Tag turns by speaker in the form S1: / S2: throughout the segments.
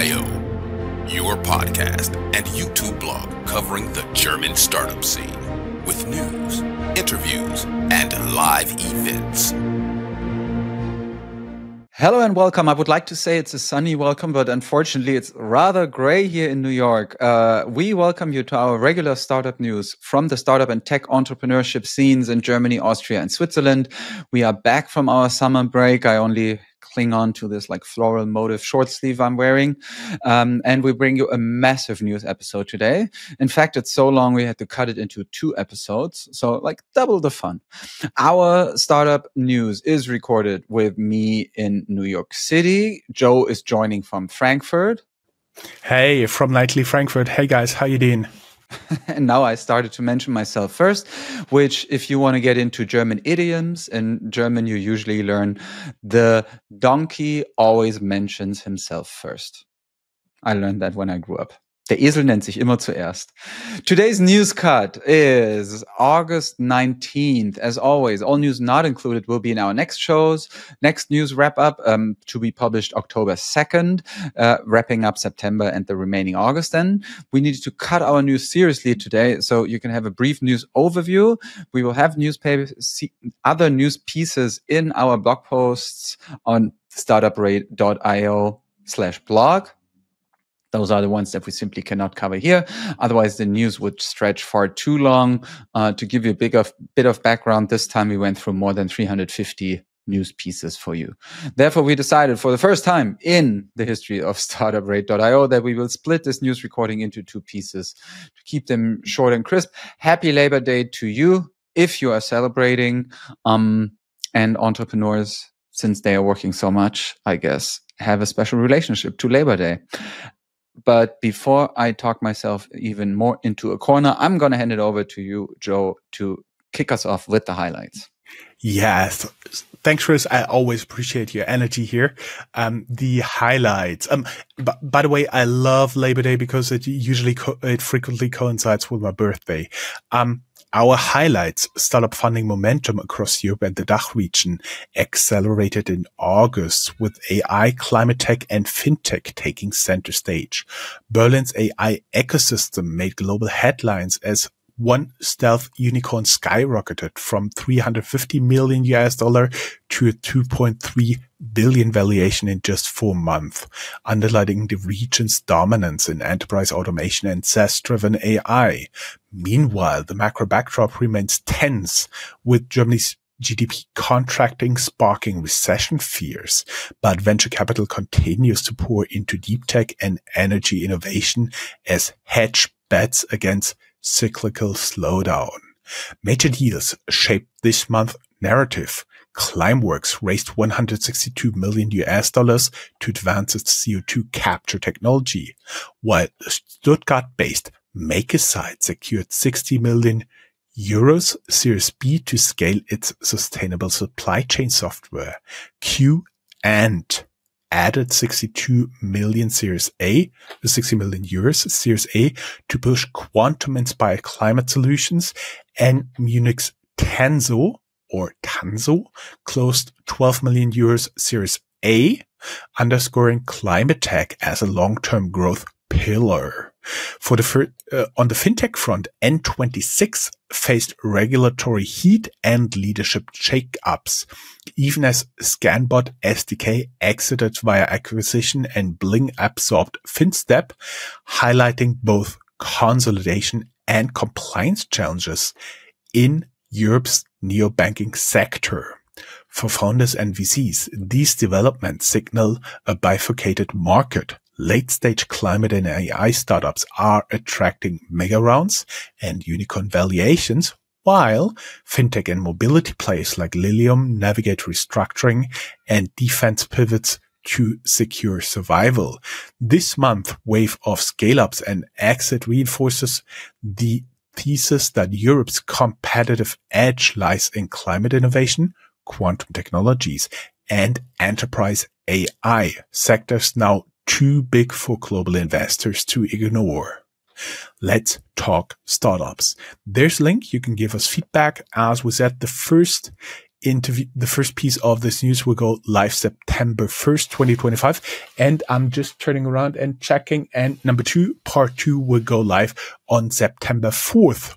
S1: Startup.io, your podcast and YouTube blog covering the German startup scene with news, interviews, and live events.
S2: Hello and welcome. I would like to say it's a sunny welcome, but unfortunately it's rather gray here in New York. We welcome you to our regular startup news from the startup and tech entrepreneurship scenes in Germany, Austria, and Switzerland. We are back from our summer break. I only cling on to this like floral motif short sleeve I'm wearing. And we bring you a massive news episode today. In fact, it's so long we had to cut it into 2 episodes. So like double the fun. Our startup news is recorded with me in New York City. Joe is joining from Frankfurt.
S3: Hey, from Nightly Frankfurt. Hey guys, how you doing?
S2: And now I started to mention myself first, which if you want to get into German idioms, in German you usually learn the donkey always mentions himself first. I learned that when I grew up. Der Esel nennt sich immer zuerst. Today's news cut is August 19th. As always, all news not included will be in our next shows. Next news wrap up to be published October 2nd, wrapping up September and the remaining August. Then we needed to cut our news seriously today, so you can have a brief news overview. We will have other news pieces in our blog posts on startuprate.io/blog. Those are the ones that we simply cannot cover here. Otherwise, the news would stretch far too long. To give you a bit of background, this time we went through more than 350 news pieces for you. Therefore, we decided for the first time in the history of startuprate.io that we will split this news recording into 2 pieces to keep them short and crisp. Happy Labor Day to you if you are celebrating. And entrepreneurs, since they are working so much, I guess, have a special relationship to Labor Day. But before I talk myself even more into a corner, I'm going to hand it over to you, Joe, to kick us off with the highlights.
S3: Yes. Thanks, Chris. I always appreciate your energy here. The highlights. By the way, I love Labor Day because it frequently coincides with my birthday. Our highlights: startup funding momentum across Europe and the DACH region accelerated in August with AI, climate tech, and fintech taking center stage. Berlin's AI ecosystem made global headlines as one stealth unicorn skyrocketed from $350 million to a $2.3 billion valuation in just 4 months, underlining the region's dominance in enterprise automation and SaaS-driven AI. Meanwhile, the macro backdrop remains tense, with Germany's GDP contracting sparking recession fears, but venture capital continues to pour into deep tech and energy innovation as hedge bets against cyclical slowdown. Major deals shaped this month's narrative. Climeworks raised $162 million to advance its CO2 capture technology, while Stuttgart-based MakerSite secured 60 million euros Series B to scale its sustainable supply chain software. Q and added 62 million Series A, 60 million euros Series A to push quantum-inspired climate solutions, and Munich's Tanso closed 12 million euros Series A, underscoring climate tech as a long-term growth pillar. On the fintech front, N26 faced regulatory heat and leadership shake-ups, even as Scanbot SDK exited via acquisition and Bling absorbed FinStep, highlighting both consolidation and compliance challenges in Europe's neobanking sector. For founders and VCs, these developments signal a bifurcated market. Late-stage climate and AI startups are attracting mega rounds and unicorn valuations, while fintech and mobility players like Lilium navigate restructuring and defense pivots to secure survival. This month, wave of scale-ups and exit reinforces the thesis that Europe's competitive edge lies in climate innovation, quantum technologies, and enterprise AI, sectors now too big for global investors to ignore. Let's talk startups. There's a link. You can give us feedback. As we said, the first interview, the first piece of this news will go live September 1st, 2025. And I'm just turning around and checking. And number 2, part 2 will go live on September 4th,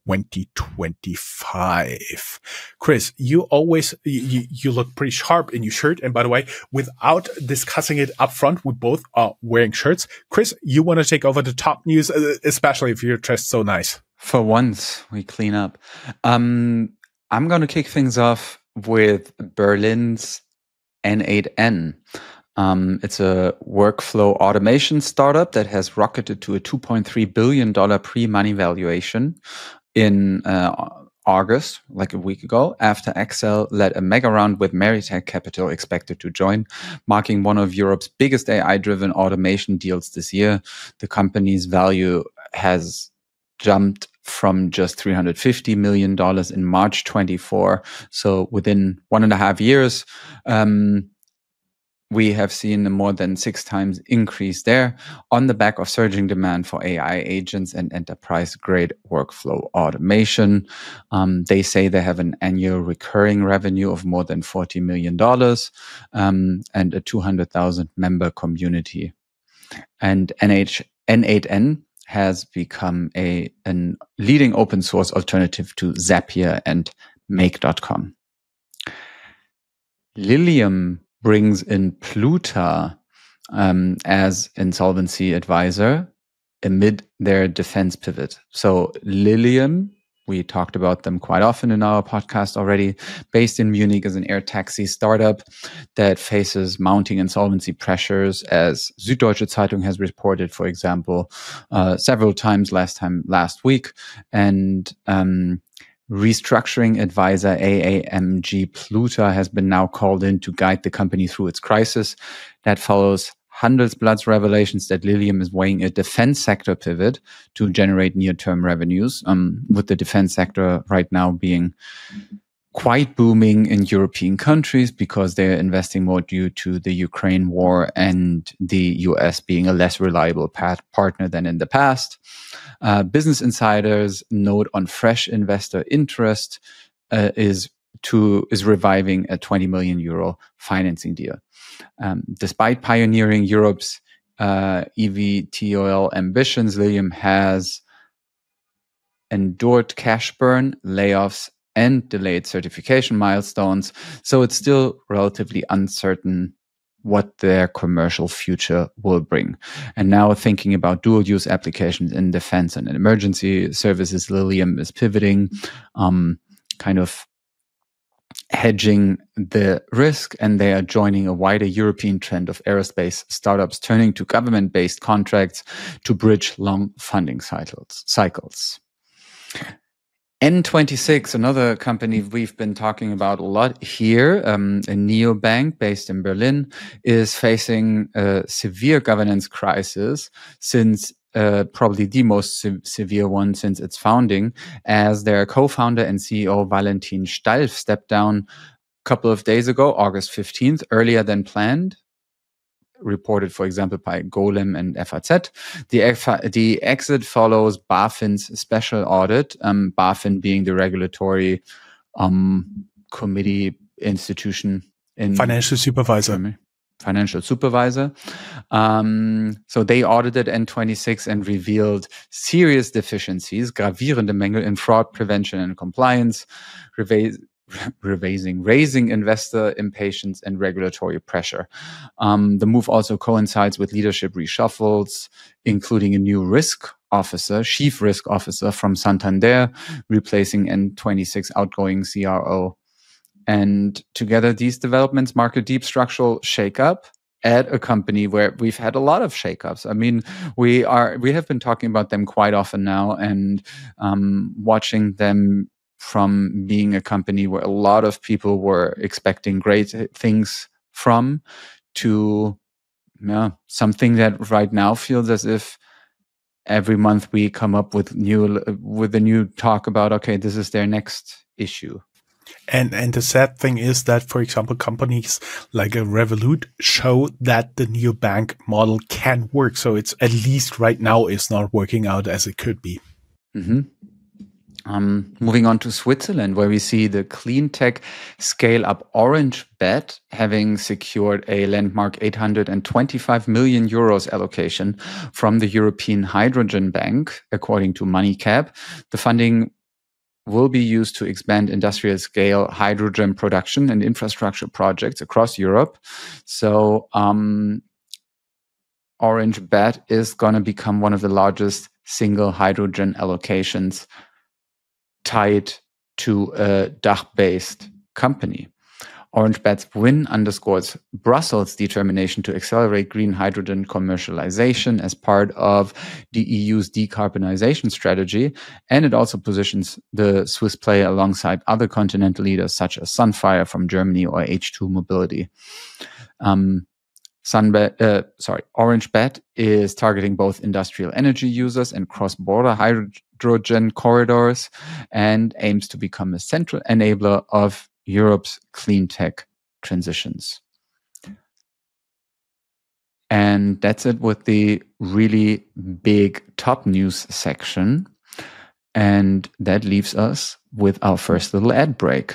S3: 2025. Chris, you always, you look pretty sharp in your shirt. And by the way, without discussing it up front, we both are wearing shirts. Chris, you want to take over the top news, especially if you're dressed so nice.
S2: For once, we clean up. I'm going to kick things off with Berlin's N8N. It's a workflow automation startup that has rocketed to a $2.3 billion pre-money valuation in August, like a week ago, after Accel led a mega round with Meritech Capital expected to join, marking one of Europe's biggest AI-driven automation deals this year. The company's value has jumped from just $350 million in March 24. So within 1.5 years, we have seen a more than 6 times increase there on the back of surging demand for AI agents and enterprise-grade workflow automation. They say they have an annual recurring revenue of more than $40 million and a 200,000 member community. And N8N has become a leading open source alternative to Zapier and Make.com. Lilium brings in Pluta as insolvency advisor amid their defense pivot. So Lilium, we talked about them quite often in our podcast already, based in Munich, is an air taxi startup that faces mounting insolvency pressures, as Süddeutsche Zeitung has reported, for example, several times last week. And restructuring advisor AAMG Pluta has been now called in to guide the company through its crisis. That follows Handelsblatt's revelations that Lilium is weighing a defense sector pivot to generate near-term revenues, with the defense sector right now being quite booming in European countries because they're investing more due to the Ukraine war and the US being a less reliable partner than in the past. Business Insider's note on fresh investor interest is reviving a 20 million euro financing deal. Despite pioneering Europe's eVTOL ambitions, Lilium has endured cash burn, layoffs, and delayed certification milestones, so it's still relatively uncertain what their commercial future will bring. And now thinking about dual-use applications in defense and in emergency services, Lilium is pivoting, kind of hedging the risk, and they are joining a wider European trend of aerospace startups turning to government-based contracts to bridge long funding cycles. N26, another company we've been talking about a lot here, a neobank based in Berlin, is facing a severe governance crisis since probably the most severe one since its founding, as their co-founder and CEO Valentin Stalf stepped down a couple of days ago, August 15th, earlier than planned. Reported, for example, by Golem and FAZ. The exit follows BaFin's special audit, BaFin being the regulatory committee institution in
S3: Financial supervisor.
S2: So they audited N26 and revealed serious deficiencies, gravierende Mängel in fraud prevention and compliance, raising investor impatience and regulatory pressure. The move also coincides with leadership reshuffles, including a new chief risk officer from Santander, replacing N26 outgoing CRO. And together, these developments mark a deep structural shakeup at a company where we've had a lot of shakeups. I mean, we have been talking about them quite often now, and watching them from being a company where a lot of people were expecting great things from to something that right now feels as if every month we come up with a new talk about, okay, this is their next issue.
S3: And the sad thing is that, for example, companies like a Revolut show that the neobank model can work. So it's at least right now is not working out as it could be.
S2: Mm-hmm. Moving on to Switzerland, where we see the clean tech scale-up OrangeBet having secured a landmark 825 million euros allocation from the European Hydrogen Bank, according to MoneyCap. The funding will be used to expand industrial-scale hydrogen production and infrastructure projects across Europe. So OrangeBet is going to become one of the largest single hydrogen allocations tied to a DACH-based company. OrangeBet's win underscores Brussels' determination to accelerate green hydrogen commercialization as part of the EU's decarbonization strategy, and it also positions the Swiss player alongside other continental leaders such as Sunfire from Germany or H2 Mobility. OrangeBet is targeting both industrial energy users and cross-border hydrogen corridors and aims to become a central enabler of Europe's clean tech transitions. And that's it with the really big top news section. And that leaves us with our first little ad break.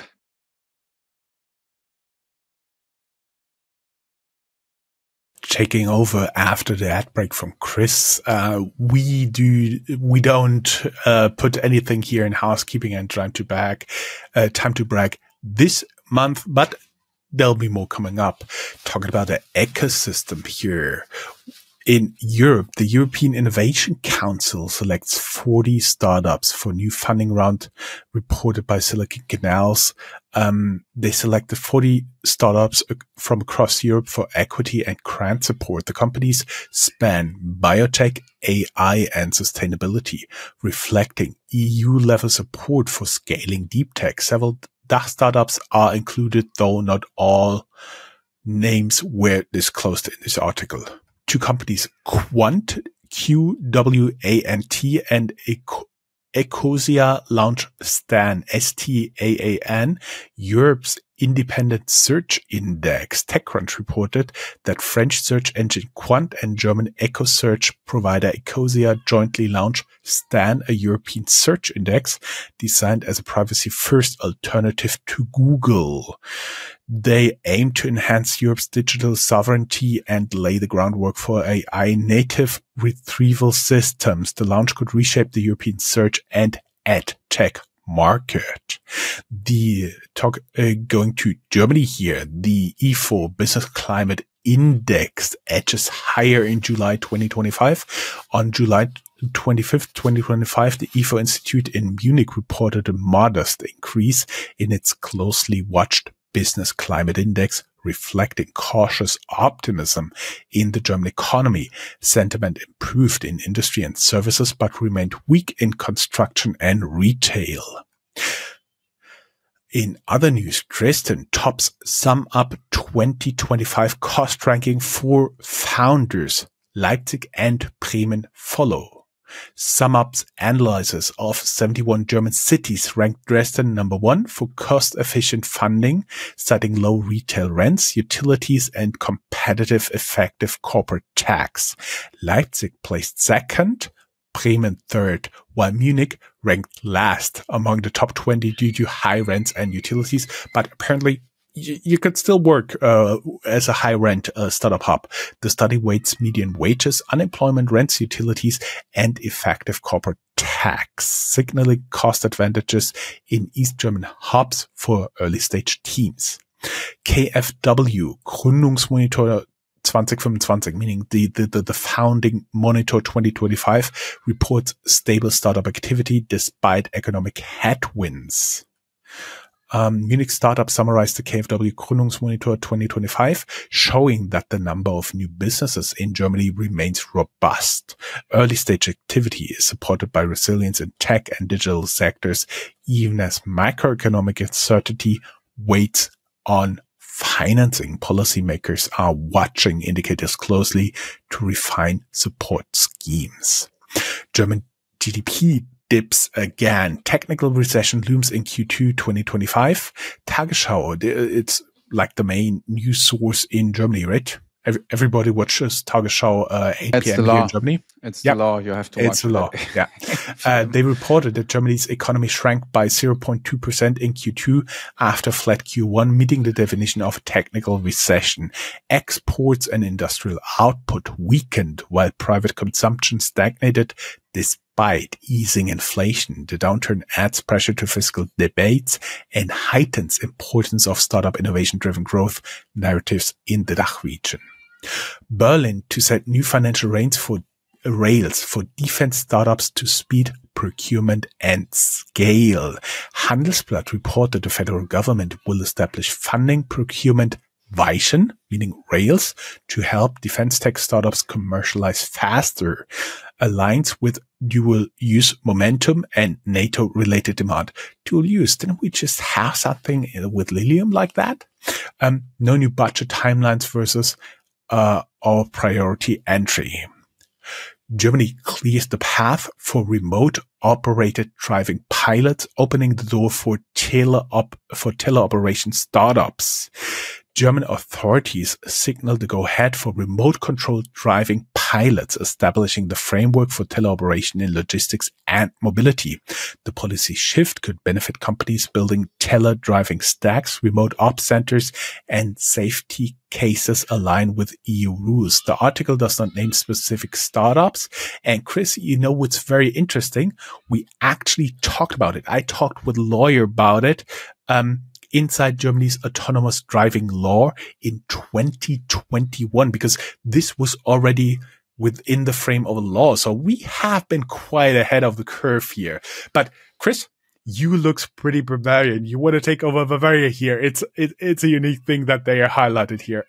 S3: Taking over after the ad break from Chris, we don't put anything here in housekeeping and time to brag this month, but there'll be more coming up. Talking about the ecosystem here. In Europe, the European Innovation Council selects 40 startups for new funding round reported by Silicon Canals. They selected 40 startups from across Europe for equity and grant support. The companies span biotech, AI, and sustainability, reflecting EU-level support for scaling deep tech. Several DACH startups are included, though not all names were disclosed in this article. Two companies, Quant, QWANT, and Ecosia launch STAN, STAAN, Europe's independent search index. TechCrunch reported that French search engine Quant and German eco search provider Ecosia jointly launched STAN, a European search index designed as a privacy-first alternative to Google. They aim to enhance Europe's digital sovereignty and lay the groundwork for AI-native retrieval systems. The launch could reshape the European search and ad tech market. The talk going to Germany here. The ifo Business Climate Index edges higher in July 2025. On July 25th, 2025, the ifo Institute in Munich reported a modest increase in its closely watched Business Climate Index, reflecting cautious optimism in the German economy. Sentiment improved in industry and services, but remained weak in construction and retail. In other news, Dresden tops SumUp 2025 cost ranking for founders. Leipzig and Bremen follow. SumUp's analysis of 71 German cities ranked Dresden number 1 for cost-efficient funding, citing low retail rents, utilities, and competitive effective corporate tax. Leipzig placed second, Bremen third, while Munich ranked last among the top 20 due to high rents and utilities, but apparently you could still work as a high-rent startup hub. The study weights median wages, unemployment, rents, utilities, and effective corporate tax, signaling cost advantages in East German hubs for early-stage teams. KfW, Gründungsmonitor 2025, meaning the founding monitor 2025, reports stable startup activity despite economic headwinds. Munich Startup summarized the KfW Gründungsmonitor 2025, showing that the number of new businesses in Germany remains robust. Early stage activity is supported by resilience in tech and digital sectors, even as macroeconomic uncertainty weighs on financing. Policymakers are watching indicators closely to refine support schemes. German GDP dips again. Technical recession looms in Q2 2025. Tagesschau, it's like the main news source in Germany, right? everybody watches Tagesschau 8
S2: It's
S3: p.m.
S2: the
S3: here
S2: law.
S3: in Germany.
S2: It's the law. You have to watch
S3: It's the law. Yeah. They reported that Germany's economy shrank by 0.2% in Q2 after flat Q1, meeting the definition of a technical recession. Exports and industrial output weakened while private consumption stagnated despite easing inflation. The downturn adds pressure to fiscal debates and heightens importance of startup innovation-driven growth narratives in the DACH region. Berlin to set new financial rails for defense startups to speed procurement and scale. Handelsblatt reported the federal government will establish funding procurement Weichen, meaning rails, to help defense tech startups commercialize faster. Aligns with dual use momentum and NATO related demand. Dual use, didn't we just have something with Lilium like that? No new budget timelines versus our priority entry. Germany clears the path for remote operated driving pilots, opening the door for teleoperation startups. German authorities signaled the go-ahead for remote-controlled driving pilots, establishing the framework for teleoperation in logistics and mobility. The policy shift could benefit companies building tele-driving stacks, remote ops centers, and safety cases aligned with EU rules. The article does not name specific startups. And Chris, you know what's very interesting? We actually talked about it. I talked with a lawyer about it. Inside Germany's autonomous driving law in 2021, because this was already within the frame of a law. So we have been quite ahead of the curve here. But Chris, you looks pretty Bavarian. You want to take over Bavaria here. It's a unique thing that they are highlighted here.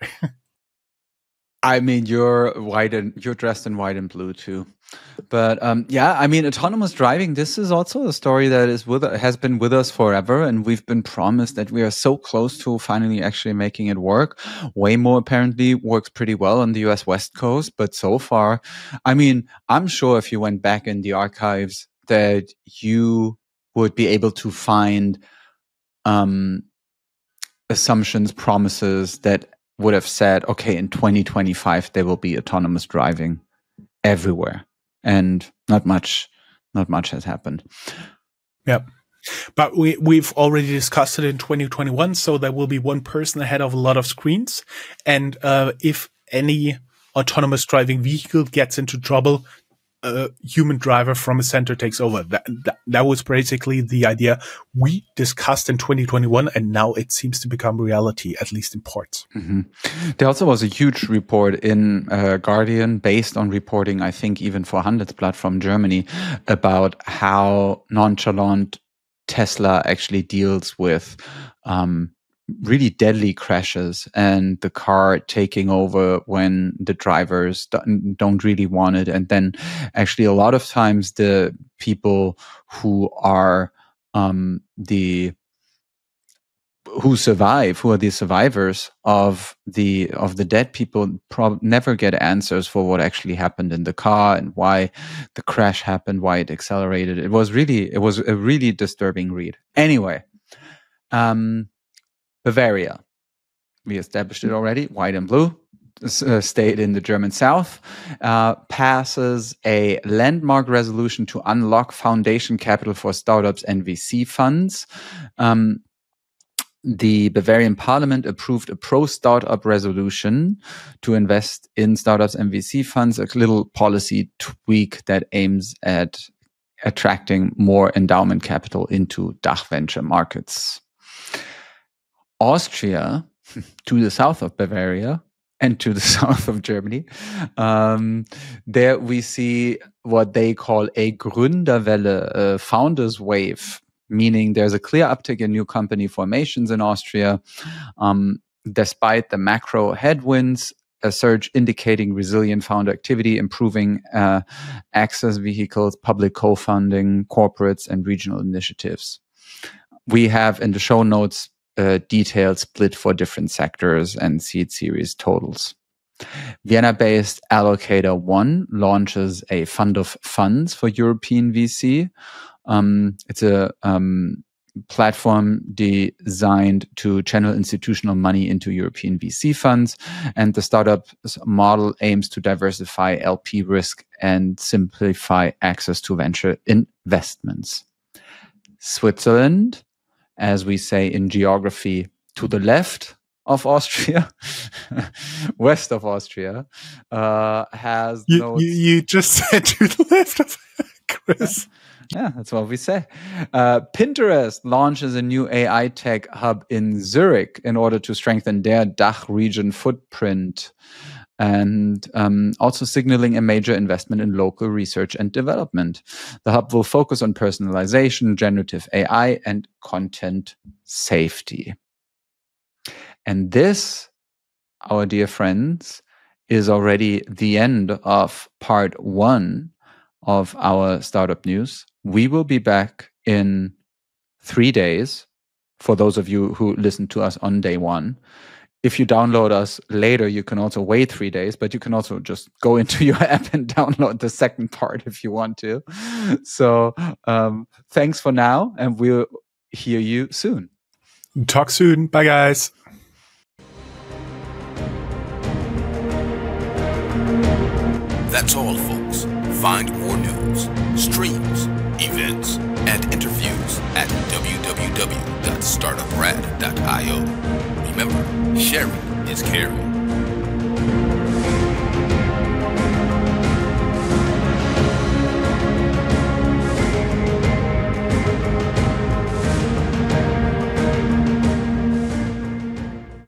S2: I mean, you're dressed in white and blue too. But yeah, I mean, autonomous driving, this is also a story that has been with us forever. And we've been promised that we are so close to finally actually making it work. Waymo apparently works pretty well on the US West Coast. But so far, I mean, I'm sure if you went back in the archives that you would be able to find assumptions, promises that would have said, okay, in 2025, there will be autonomous driving everywhere. And not much has happened.
S3: Yep. But we've already discussed it in 2021. So there will be one person ahead of a lot of screens. And if any autonomous driving vehicle gets into trouble, a human driver from a center takes over. That was basically the idea we discussed in 2021, and now it seems to become reality, at least in parts.
S2: Mm-hmm. There also was a huge report in Guardian, based on reporting, I think, even for Handelsblatt from Germany, about how nonchalant Tesla actually deals with really deadly crashes and the car taking over when the drivers don't really want it. And then actually a lot of times the people who are who are the survivors of the dead people never get answers for what actually happened in the car and why the crash happened, why it accelerated. It was a really disturbing read. Anyway, Bavaria, we established it already, white and blue, state in the German South, passes a landmark resolution to unlock foundation capital for startups and VC funds. The Bavarian parliament approved a pro-startup resolution to invest in startups and VC funds, a little policy tweak that aims at attracting more endowment capital into DACH venture markets. Austria, to the south of Bavaria and to the south of Germany, there we see what they call a Gründerwelle, a founders wave, meaning there's a clear uptick in new company formations in Austria. Despite the macro headwinds, a surge indicating resilient founder activity, improving access vehicles, public co-funding, corporates, and regional initiatives. We have in the show notes detailed split for different sectors and seed series totals. Vienna-based Allocator One launches a fund of funds for European VC. It's a platform designed to channel institutional money into European VC funds. And the startup model aims to diversify LP risk and simplify access to venture investments. Switzerland, as we say in geography, to the left of Austria, west of Austria, has
S3: you just said to the left of Chris.
S2: Yeah, that's what we say. Pinterest launches a new AI tech hub in Zurich in order to strengthen their DACH region footprint, and also signaling a major investment in local research and development. The hub will focus on personalization, generative AI, and content safety. And this, our dear friends, is already the end of part 1 of our startup news. We will be back in 3 days for those of you who listen to us on day 1. If you download us later, you can also wait 3 days, but you can also just go into your app and download the second part if you want to. So thanks for now, and we'll hear you soon.
S3: Talk soon. Bye, guys.
S1: That's all, folks. Find more news, streams, events, and interviews at www.startuprad.io. Remember, sharing is caring.